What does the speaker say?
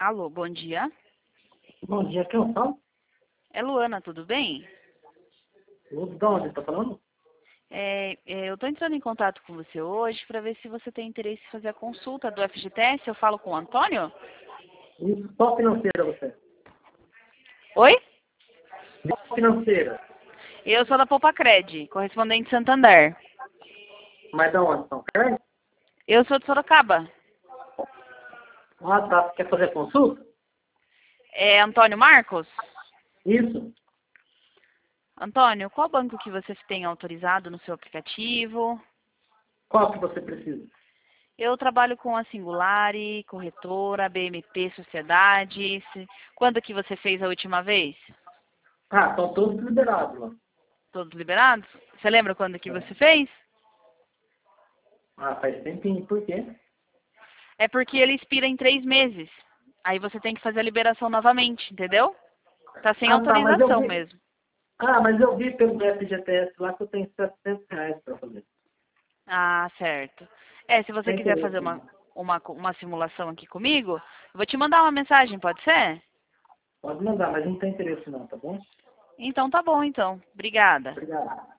Alô, bom dia. Bom dia, quem fala? É Luana, tudo bem? De onde está falando? Eu estou entrando em contato com você hoje para ver se você tem interesse em fazer a consulta do FGTS. Eu falo com o Antônio? Isso, qual financeira você? Oi? Qual financeira? Eu sou da Poupa-Cred, correspondente Santander. Mas da onde? São Carlos? Eu sou de Sorocaba. Ah, tá. Você quer fazer consulta? É Antônio Marcos? Isso. Antônio, qual banco que você tem autorizado no seu aplicativo? Qual que você precisa? Eu trabalho com a Singulari, corretora, BMP Sociedades. Quando que você fez a última vez? Ah, estão todos liberados lá. Todos liberados? Você lembra quando que você fez? Ah, faz tempinho. Por quê? É porque ele expira em 3 meses. Aí você tem que fazer a liberação novamente, entendeu? Tá sem Ah, tá, mas eu autorização vi. mesmo. Ah, mas eu vi pelo FGTS lá que eu tenho R$ 700 para fazer. Ah, certo. Se você Tem quiser fazer interesse, não. uma simulação aqui comigo, eu vou te mandar uma mensagem, pode ser? Pode mandar, mas não tem interesse não, tá bom? Então tá bom, então. Obrigada. Obrigado.